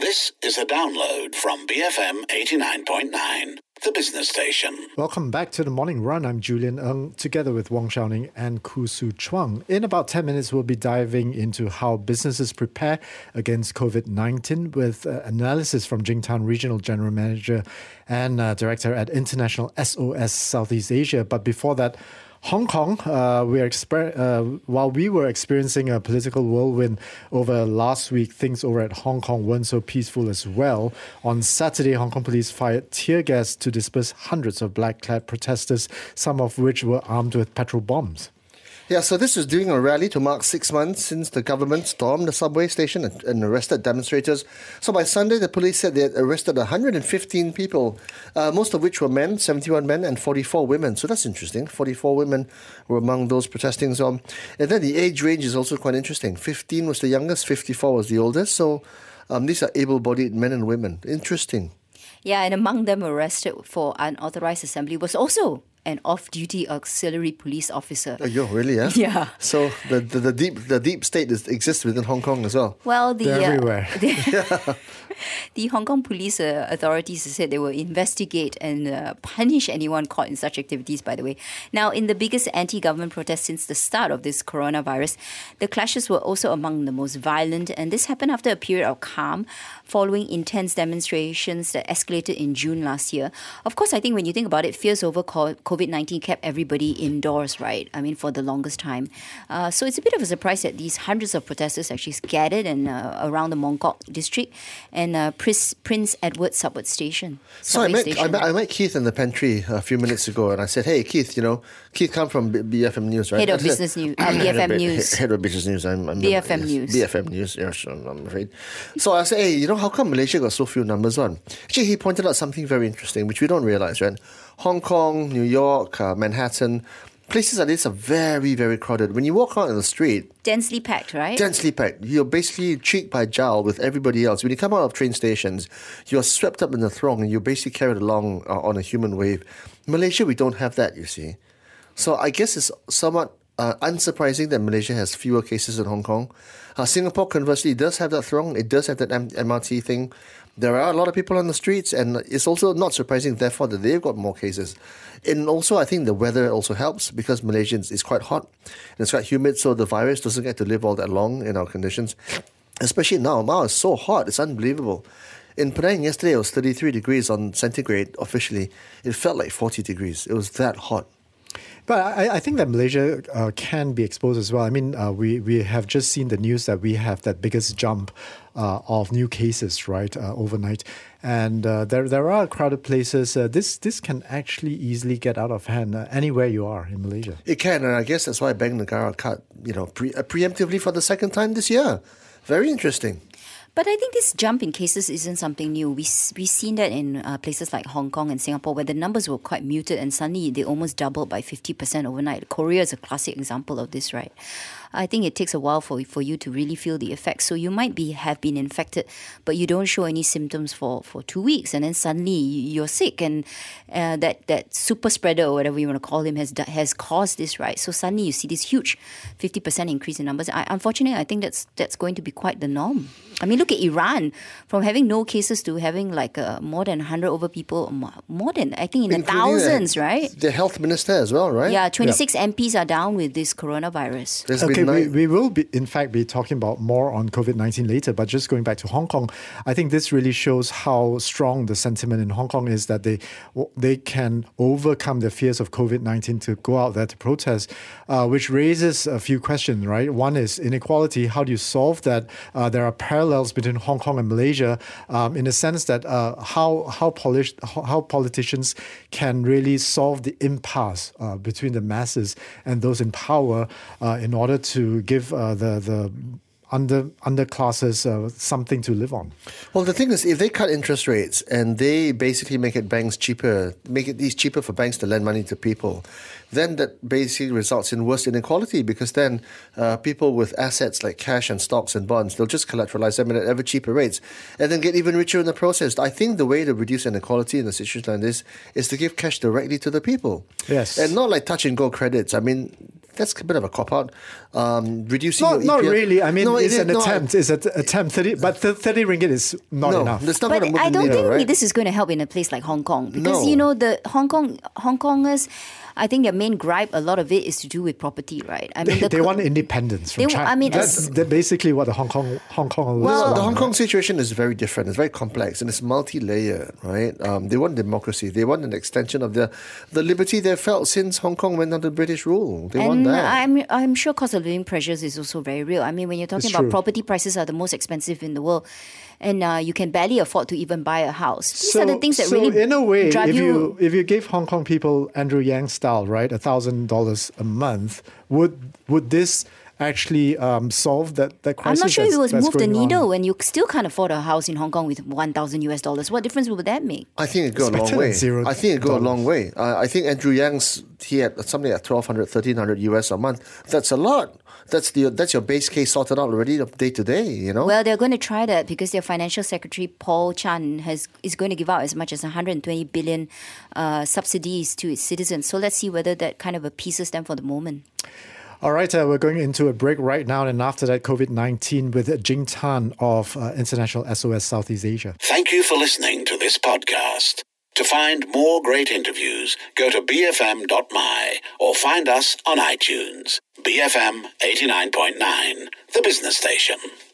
This is a download from BFM 89.9, the business station. Welcome back to the Morning Run. I'm Julian Ng, together with Wong Xiaoning and Khoo Su Chuang. In about 10 minutes, we'll be diving into how businesses prepare against COVID-19 with analysis from Jingtan Regional General Manager and Director at International SOS Southeast Asia. But before that, Hong Kong, while we were experiencing a political whirlwind over last week, things over at Hong Kong weren't so peaceful as well. On Saturday, Hong Kong police fired tear gas to disperse hundreds of black-clad protesters, some of which were armed with petrol bombs. Yeah, so this was during a rally to mark 6 months since the government stormed the subway station and arrested demonstrators. So by Sunday, the police said they had arrested 115 people, most of which were men, 71 men and 44 women. So that's interesting. 44 women were among those protesting. And then the age range is also quite interesting. 15 was the youngest, 54 was the oldest. So these are able-bodied men and women. Interesting. Yeah, and among them arrested for unauthorized assembly was also an off-duty auxiliary police officer. Oh, really? Yeah. Yeah. So the deep state exists within Hong Kong as well. Well, they're everywhere. The Hong Kong police authorities said they will investigate and punish anyone caught in such activities, by the way. Now, in the biggest anti-government protest since the start of this coronavirus, the clashes were also among the most violent, and this happened after a period of calm following intense demonstrations that escalated in June last year. Of course, I think when you think about it, fears over COVID-19 kept everybody indoors, right? I mean, for the longest time. So it's a bit of a surprise that these hundreds of protesters actually scattered around the Mongkok district and Prince Edward Subway Station. So I met Keith in the pantry a few minutes ago, and I said, "Hey, Keith, Keith come from BFM News, right?" Head of Business News, BFM News. Head of Business News. I'm BFM News. BFM News, yes, I'm afraid. So I said, "Hey, how come Malaysia got so few numbers on?" Actually, he pointed out something very interesting, which we don't realize, right? Hong Kong, New York, Manhattan, places like this are very, very crowded. When you walk out in the street... Densely packed, right? Densely packed. You're basically cheek by jowl with everybody else. When you come out of train stations, you're swept up in the throng and you're basically carried along on a human wave. Malaysia, we don't have that, you see. So I guess it's somewhat unsurprising that Malaysia has fewer cases than Hong Kong. Singapore, conversely, does have that throng. It does have that MRT thing. There are a lot of people on the streets, and it's also not surprising, therefore, that they've got more cases. And also, I think the weather also helps because Malaysia is quite hot and it's quite humid, so the virus doesn't get to live all that long in our conditions. Especially now. Now it's so hot, it's unbelievable. In Penang yesterday, it was 33 degrees on centigrade officially. It felt like 40 degrees. It was that hot. But I think that Malaysia can be exposed as well. I mean, we have just seen the news that we have that biggest jump of new cases, right, overnight. And there are crowded places. This can actually easily get out of hand anywhere you are in Malaysia. It can, and I guess that's why Bank Negara cut, preemptively for the second time this year. Very interesting. But I think this jump in cases isn't something new. We've seen that in places like Hong Kong and Singapore where the numbers were quite muted and suddenly they almost doubled by 50% overnight. Korea is a classic example of this, right? I think it takes a while for you to really feel the effects. So you might have been infected, but you don't show any symptoms for 2 weeks, and then suddenly you're sick, and that super spreader or whatever you want to call him has caused this, right? So suddenly you see this huge 50% increase in numbers. Unfortunately, I think that's going to be quite the norm. I mean, look at Iran, from having no cases to having more than 100 over people, more than, I think, in the thousands, right? The health minister as well, right? Yeah, 26 MPs are down with this coronavirus. Okay, we will in fact be talking about more on COVID-19 later, but just going back to Hong Kong, I think this really shows how strong the sentiment in Hong Kong is that they can overcome the fears of COVID-19 to go out there to protest, which raises a few questions, right? One is inequality. How do you solve that? There are parallels between Hong Kong and Malaysia in the sense that how politicians can really solve the impasse between the masses and those in power in order to give the underclasses something to live on. Well, the thing is, if they cut interest rates and they basically make it cheaper for banks to lend money to people, then that basically results in worse inequality because then people with assets like cash and stocks and bonds, they'll just collateralize them at ever cheaper rates and then get even richer in the process. I think the way to reduce inequality in a situation like this is to give cash directly to the people. Yes. And not like touch and go credits. I mean, That's a bit of a cop-out. Reducing your Not EPF. really. I mean, No, it's it an is- no, attempt. It's an attempt. 30 ringgit is not No, enough. that's not But going to move I the don't needle, think right? this is going to help in a place like Hong Kong because No. the Hong Kongers, I think their main gripe, a lot of it is to do with property, right? I mean, They want independence from They- China. I mean, that's basically what the Hong Kong Well, the want, Hong Kong right? situation is very different. It's very complex and it's multi-layered, right? They want democracy. They want an extension of the liberty they've felt since Hong Kong went under British rule. They want and that. I'm sure cost of living pressures is also very real. I mean, when you're talking It's about true. property prices are the most expensive in the world, and you can barely afford to even buy a house. These are the things that so really in a way, drive if you gave Hong Kong people Andrew Yang style, right, $1,000 a month, would this actually solve that I'm crisis? not sure if it was that's move the going on? needle when you still can't afford a house in Hong Kong with $1,000. What difference would that make? I think it go a It's long better way. than $0. I think it go a long way. I think Andrew Yang's he had something like $1,200, $1,300 US a month. That's a lot. That's your base case sorted out already day to day. You know. Well, they're going to try that because their financial secretary Paul Chan is going to give out as much as 120 billion subsidies to its citizens. So let's see whether that kind of appeases them for the moment. All right, we're going into a break right now, and after that, COVID-19 with Jing Tan of International SOS Southeast Asia. Thank you for listening to this podcast. To find more great interviews, go to bfm.my or find us on iTunes. BFM 89.9, the business station.